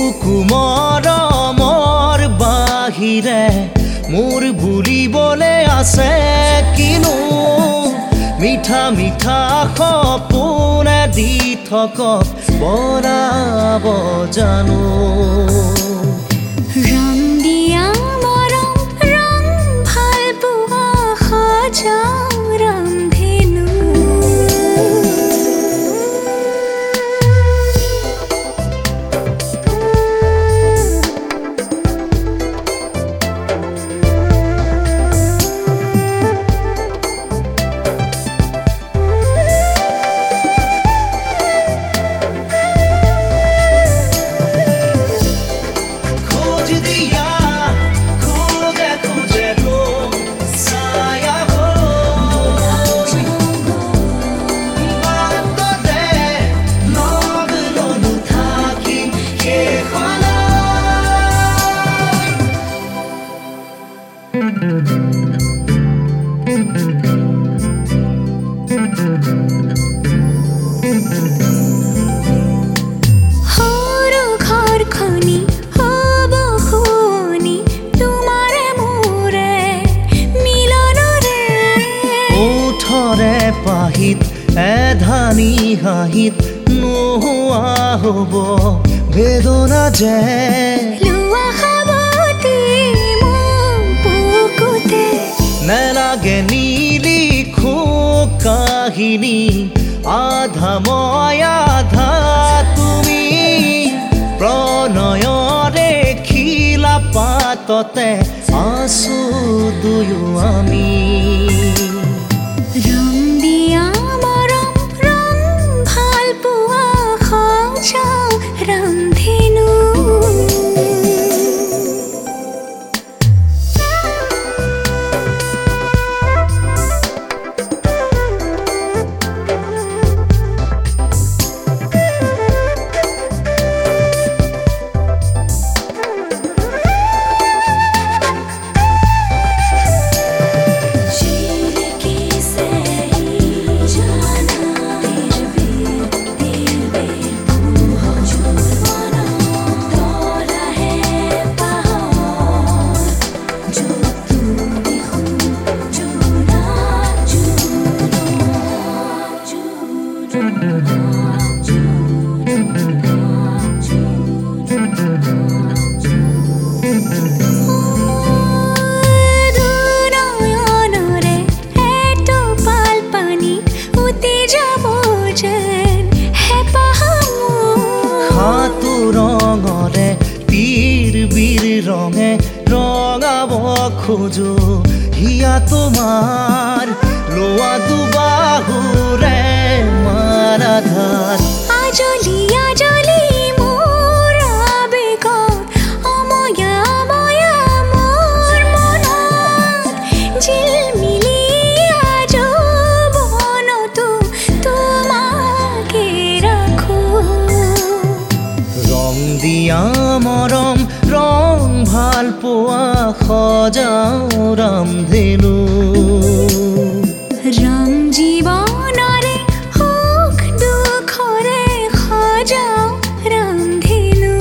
বুকু মৰমৰ বাহিৰে মোৰ বুলিবলে আছে কিনো মিঠা মিঠা সপোনে দি থকক বৰাব জানো ৰং দিয়া মৰম ৰং ভাল পোৱা সজাও ৰামধেনু সৰু ঘৰখনি হ'ব শুৱনি তোমাৰে মোৰে মিলনৰে ওঠৰে পাহিত এধানি হাঁহিত নোহোৱা হ'ব বেদনা যে লোৱা সাৱতি মোক বুকুতে নেলাগে নিলিখো কাহিনী আধা মই আধা তুমি প্ৰণয়ৰে খিলা পাততে আছো দুয়ো আমি ৰং দিয়া মৰম ৰং ভাল পোৱা সজাও ৰামধেনু দুনয়নৰে এটোপাল পানী উটি যাব যেন হেঁপাহ মোৰ হাতু ৰঙৰে তীৰ বীৰ ৰঙে ৰঙাব খোজো হিয়া তোমাৰ লোৱা দুবাহুৰে মাৰাধাৰ আজলি আজলি মোৰ আবেগত অময়া অময়া মোৰ মনত জিলমিলি আজীৱনতো তোমাকে ৰাখো ৰং দিয়া মৰম ৰং ভাল পোৱা সজাও ৰামধেনু ৰং জীৱনৰে সুখ দুখৰে সজাও ৰামধেনু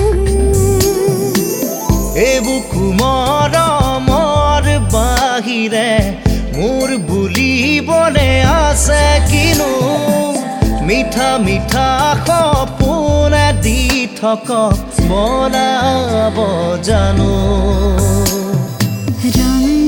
এই বুকু মৰমৰ বাহিৰে মোৰ বুলিবলে আছে কিনো মিঠা মিঠা সপোনে দি থকক বনাব জানো ৰং